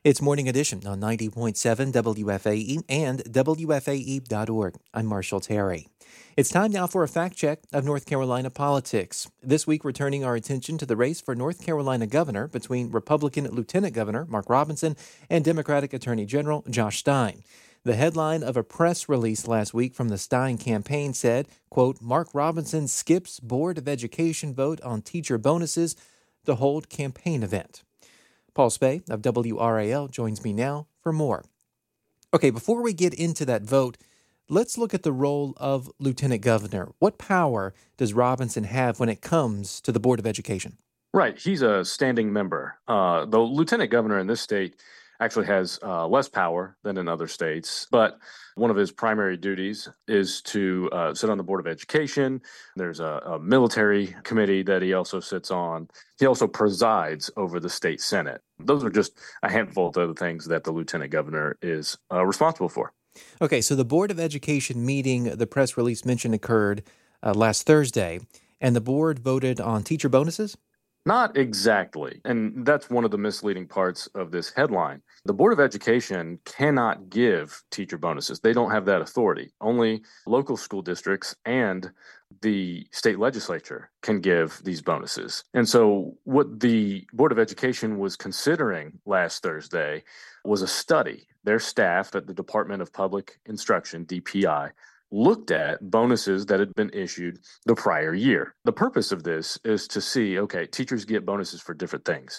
It's Morning Edition on 90.7 WFAE and WFAE.org. I'm Marshall Terry. It's time now for a fact check of North Carolina politics. This week, we're turning our attention to the race for North Carolina governor between Republican Lieutenant Governor Mark Robinson and Democratic Attorney General Josh Stein. The headline of a press release last week from the Stein campaign said, quote, Mark Robinson skips Board of Education vote on teacher bonuses to hold campaign event. Paul Spey of WRAL joins me now for more. Okay, before we get into that vote, let's look at the role of Lieutenant Governor. What power does Robinson have when it comes to the Board of Education? Right. He's a standing member. The Lieutenant Governor in this state actually has less power than in other states, but one of his primary duties is to sit on the Board of Education. There's a military committee that he also sits on. He also presides over the state Senate. Those are just a handful of the things that the Lieutenant Governor is responsible for. Okay, so the Board of Education meeting, the press release mentioned, occurred last Thursday, and the board voted on teacher bonuses? Not exactly. And that's one of the misleading parts of this headline. The Board of Education cannot give teacher bonuses. They don't have that authority. Only local school districts and the state legislature can give these bonuses. And so what the Board of Education was considering last Thursday was a study. Their staff at the Department of Public Instruction, DPI, looked at bonuses that had been issued the prior year. The purpose of this is to see, okay, teachers get bonuses for different things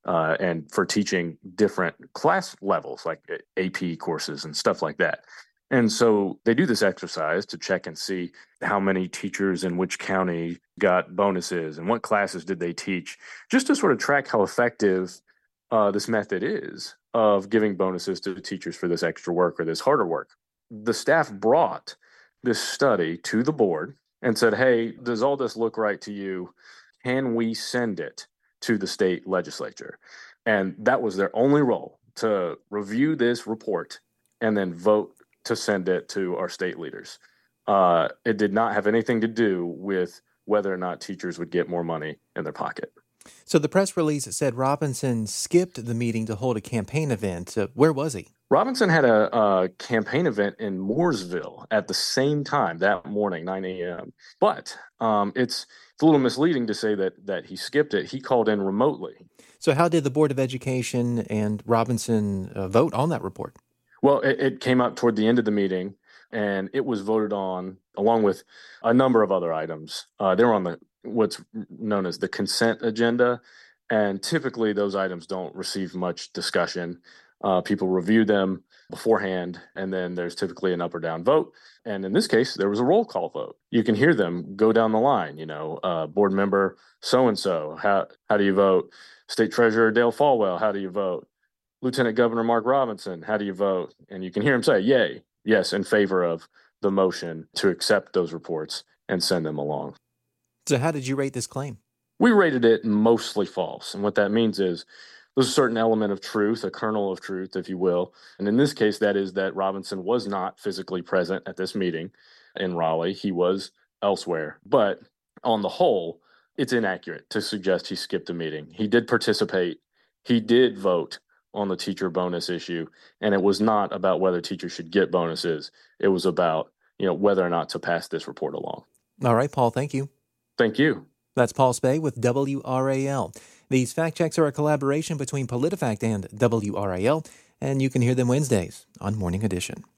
and for teaching different class levels like AP courses and stuff like that. And so they do this exercise to check and see how many teachers in which county got bonuses and what classes did they teach, just to sort of track how effective this method is of giving bonuses to teachers for this extra work or this harder work. The staff brought this study to the board and said, hey, does all this look right to you? Can we send it to the state legislature? And that was their only role, to review this report and then vote to send it to our state leaders. It did not have anything to do with whether or not teachers would get more money in their pocket. So the press release said Robinson skipped the meeting to hold a campaign event. Where was he? Robinson had a campaign event in Mooresville at the same time that morning, 9 a.m. But it's a little misleading to say that he skipped it. He called in remotely. So how did the Board of Education and Robinson vote on that report? Well, it came up toward the end of the meeting, and it was voted on along with a number of other items. They were on what's known as the consent agenda, and typically those items don't receive much discussion. People review them beforehand, and then there's typically an up or down vote. And in this case, there was a roll call vote. You can hear them go down the line, board member so-and-so, how do you vote? State Treasurer Dale Falwell, how do you vote? Lieutenant Governor Mark Robinson, how do you vote? And you can hear him say, yay, yes, in favor of the motion to accept those reports and send them along. So how did you rate this claim? We rated it mostly false. And what that means is there's a certain element of truth, a kernel of truth, if you will. And in this case, that is that Robinson was not physically present at this meeting in Raleigh. He was elsewhere. But on the whole, it's inaccurate to suggest he skipped a meeting. He did participate. He did vote on the teacher bonus issue. And it was not about whether teachers should get bonuses. It was about, whether or not to pass this report along. All right, Paul, thank you. Thank you. That's Paul Spey with WRAL. These fact checks are a collaboration between PolitiFact and WRAL, and you can hear them Wednesdays on Morning Edition.